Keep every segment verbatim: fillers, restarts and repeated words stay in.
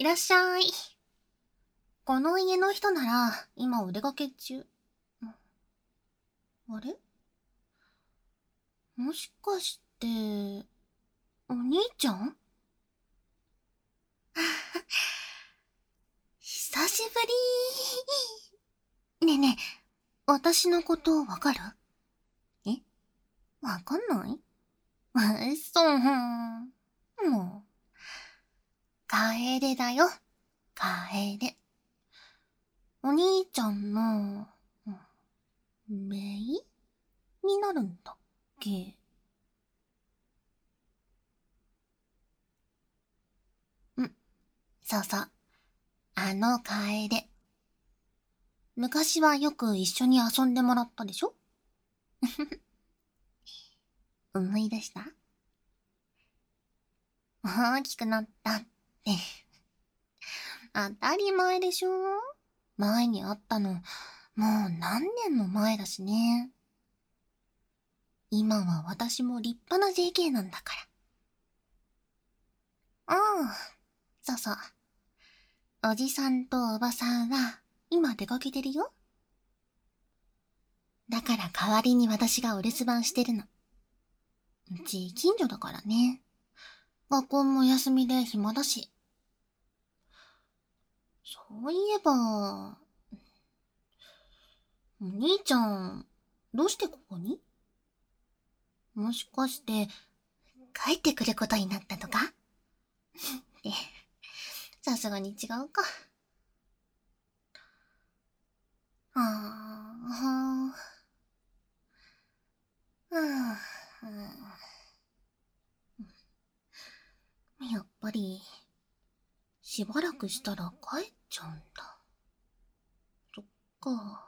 いらっしゃい。この家の人なら、今お出かけ中。あれ？もしかして、お兄ちゃん？久しぶり。ねえねえ、私のことわかる？え？わかんない？え、そう、もう。楓だよ、楓。お兄ちゃんの、姪になるんだっけ？ん、そうそう。あの楓。昔はよく一緒に遊んでもらったでしょ？思い出した？大きくなったって。当たり前でしょ？前に会ったの、もう何年も前だしね。今は私も立派な ジェーケー なんだから。ああ、そうそう。おじさんとおばさんは今出かけてるよ。だから代わりに私がお留守番してるの。うち近所だからね。学校も休みで暇だし。そういえば、お兄ちゃん、どうしてここに？もしかして、帰ってくることになったとか？って、さすがに違うか。ああ、うん、やっぱり、しばらくしたら帰っちゃうんだ。そっか。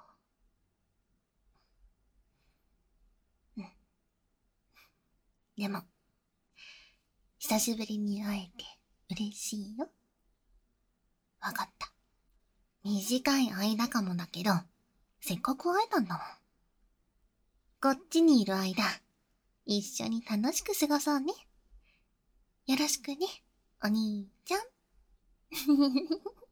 うん。でも、久しぶりに会えて嬉しいよ。わかった。短い間かもだけど、せっかく会えたんだもん。こっちにいる間、一緒に楽しく過ごそうね。よろしくね、お兄ちゃん。